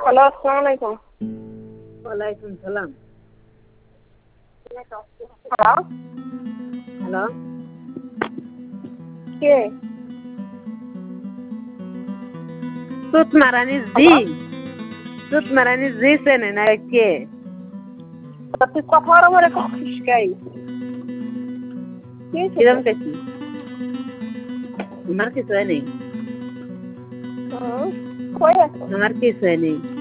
Hello, আসসালামু আলাইকুম। ওয়ালাইকুম সালাম। হ্যালো, হ্যালো, কে? সুতমারানি জি, হ্যালো, সুতমারানি জি চেনে না কে? তা তুই কথার আমার কখিস কাই? কে ছিল? কিরম কেছি? আমার কিছু নেই, হুম, কই আছো? আমার কিছু নেই।